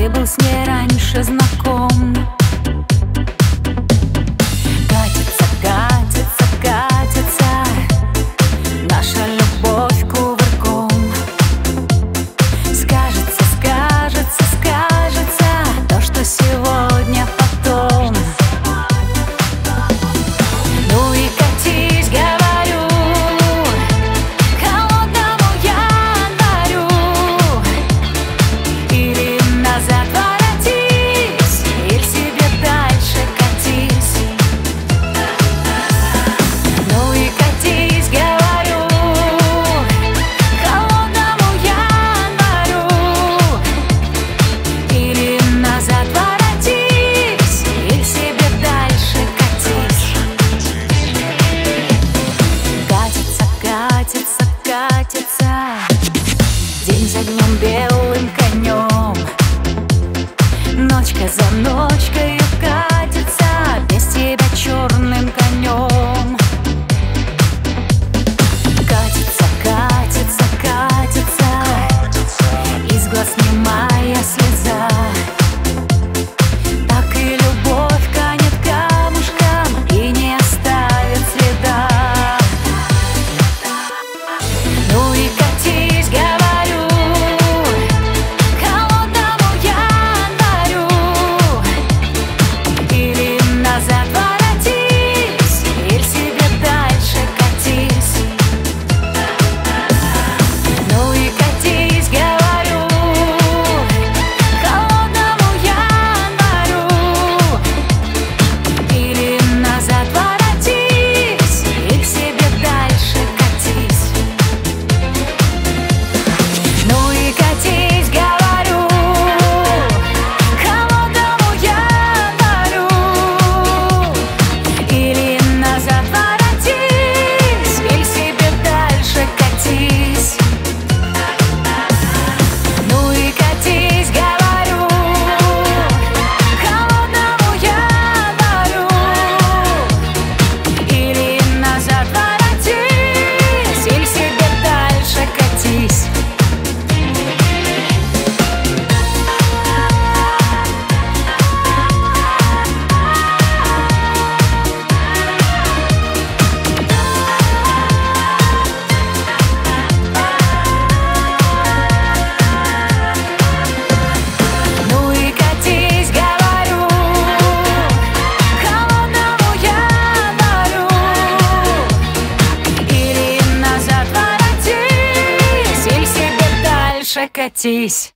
ты был с ней раньше знаком. Катится, катится, катится наша любовь кувырком. Скажется, скажется, скажется то, что сегодня, потом. Ну и катись, говорю, холодному январю. Или назад воротись, или себе дальше катись. Ну и катись, говорю, холодному январю. Или назад воротись, или себе дальше катись. Катится, катится, катится день за днем белым конем. Ночка за ночкой катится без тебя черным конем. Катится, катится, катится, из глаз немая слеза. Так и любовь канет камушком и не оставит следа. Ну и катись, говорю, холодному январю. Или назад воротись, или себе дальше катись. Ну и катись, говорю, холодному январю. Или назад воротись, или себе дальше катись. Ну и катись, говорю, холодному январю. Или назад воротись, или себе дальше катись. Ну и катись, говорю, холодному январю. Или назад воротись, или себе дальше катись. Ну и катись, говорю, холодному январю. Или назад воротись, или себе дальше катись.